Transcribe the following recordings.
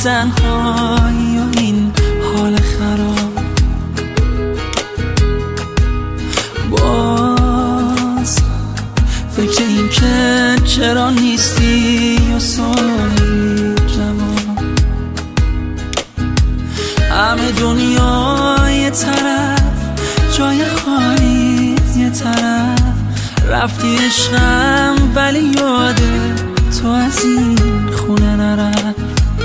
تنهایی و این حال خراب، باز فکر این که چرا نیستی و سوالی جواب. همه دنیا یه طرف، جای خالی یه طرف، رفتی عشقم ولی یاده تو از این خونه نرفت.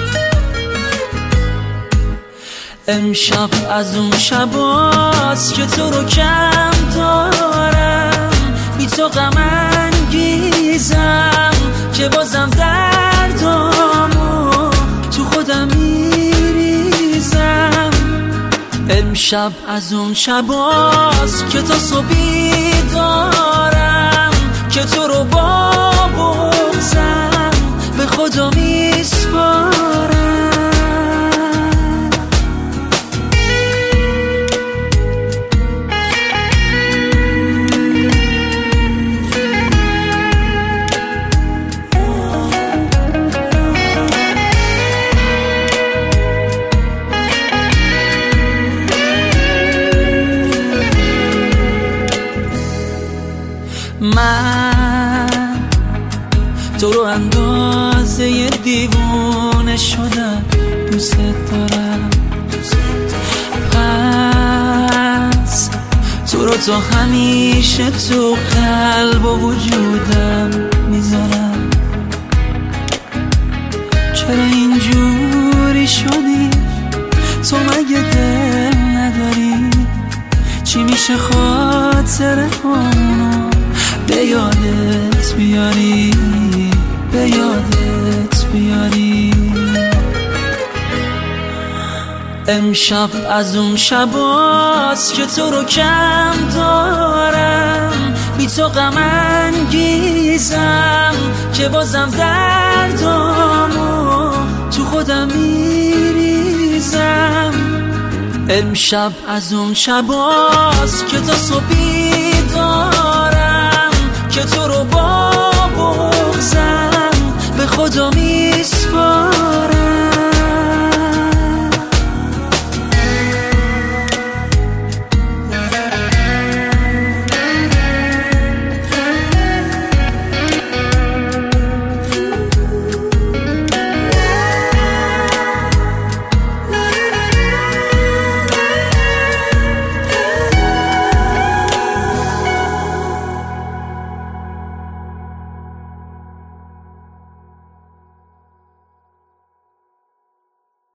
امشب از اون شباست که تو رو کم دارم، بی تو غم انگیزم که بازم دردامو تو خودم میریزم. امشب از اون شباست که تا صبحی دارم که تو رو با بغضم به خدا میسپارم. من تو رو اندازه دیوونه شدم، دوست دارم. پس تو رو تا همیشه تو قلب و وجودم میذارم. چرا اینجوری شدی؟ تو مگه دل نداری؟ چی میشه خاطره همونو به یادت بیاری، به یادت بیاری؟ امشب از اون شباست که تو رو کم دارم، بی تو غم انگیزم که بازم دردامو تو خودم میریزم. امشب از اون شباست که تا صبحی دارم که تو رو با بغضم به خدا میسپارم.